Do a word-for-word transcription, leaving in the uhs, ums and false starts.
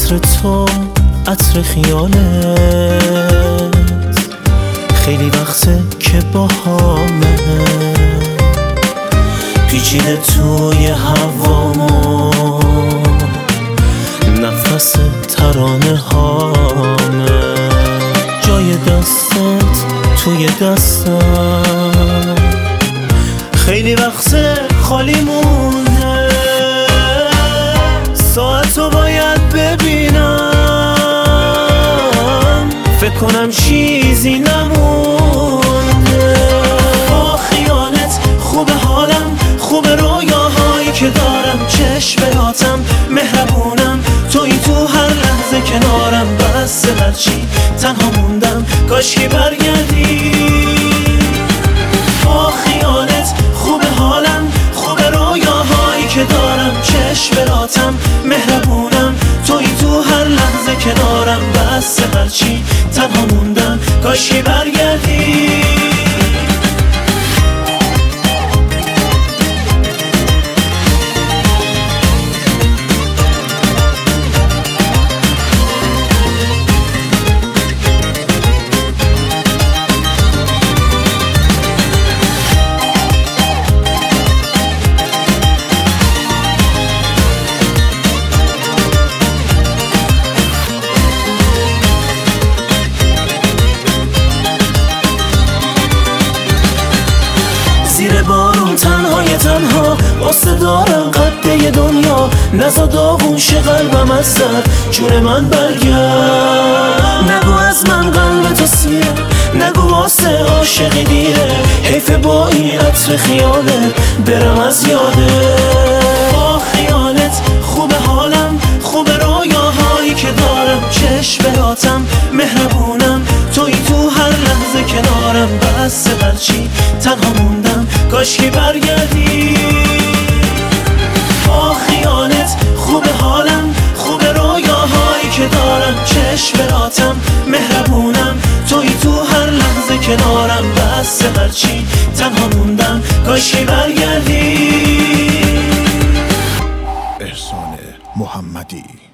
عطر تو، عطر خیالت، خیلی وقته که با همه پیچیده توی هوامو، نفس ترانه هامه، جای دستت توی دستم، خیلی وقته خالی مونده، ساعتو باید ببینم، فکر کنم چیزی نمونده. با خیالت خوب حالم، خوب رویاهایی که دارم، چشماتم مهربونم، توی تو هر لحظه کنارم، بس هرچی تنها موندم کاشکی برگردی. با خیالت خوب حالم، خوب رویاهایی که دارم، چشماتم مهربونم، توی تو هر لحظه کنارم، بس هرچی تنها موندم کاشکی برگردی. زیر بارون تنهای تنها واسه دارم قده دنیا، نزا داغوش قلبم از سر جون من برگرد. نگو از من قلب تو سیره، نگو واسه عاشقی دیره، حیف با این عطر خیاله برم از یاده. با خیالت خوب حالم، خوب رویاهایی که دارم، چشماتم مهربونم، توی تو هر لحظه کنارم، بس هرچی تنها موندم کاشکی برگردی. با خیالت خوب حالم، خوب رویاهایی که دارم، چشماتم مهربونم، توی تو هر لحظه کنارم، بس هرچی تنها موندم کاشکی برگردی. احسان محمدی.